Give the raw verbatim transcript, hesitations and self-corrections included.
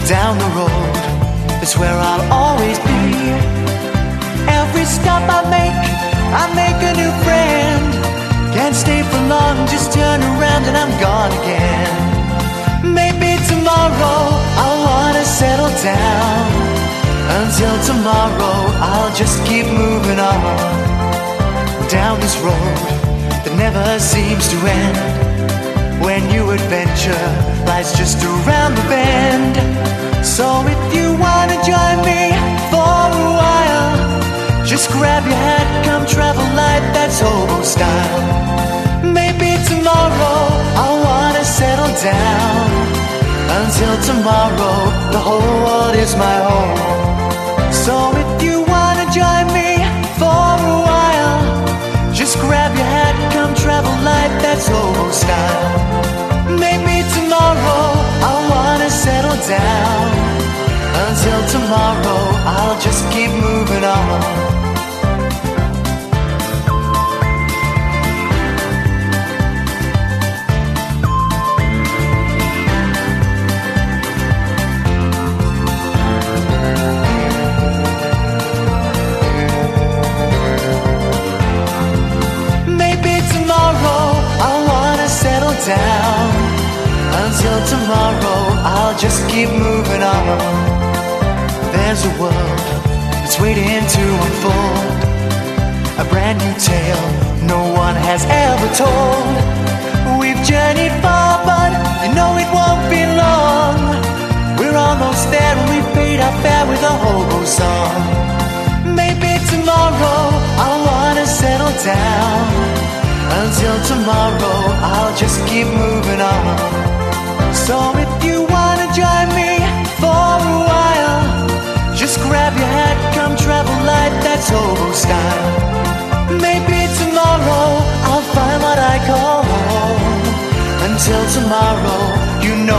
Down the road is where I'll always be. Every stop I make, I make a new friend. Can't stay for long, just turn around and I'm gone again. Maybe tomorrow I'll wanna settle down. Until tomorrow I'll just keep moving on. Down this road that never seems to end. When new adventure lies just around the bend. So if you wanna join me for a while, just grab your hat, come travel light, that's hobo style. Maybe tomorrow I'll wanna settle down. Until tomorrow, the whole world is my home. So if you wanna join me for a while, just grab your hat, come travel light, that's hobo style. Maybe tomorrow I'll wanna settle down. Until tomorrow, I'll just keep moving on. Down. Until tomorrow, I'll just keep moving on. There's a world that's waiting to unfold, a brand new tale no one has ever told. We've journeyed far, but you know it won't be long. We're almost there and we've paid our fare with a hobo song. Maybe tomorrow I'll wanna settle down. Until tomorrow, I'll just keep moving on. So if you wanna join me for a while, just grab your hat, come travel light, that's hobo style. Maybe tomorrow, I'll find what I call home. Until tomorrow, you know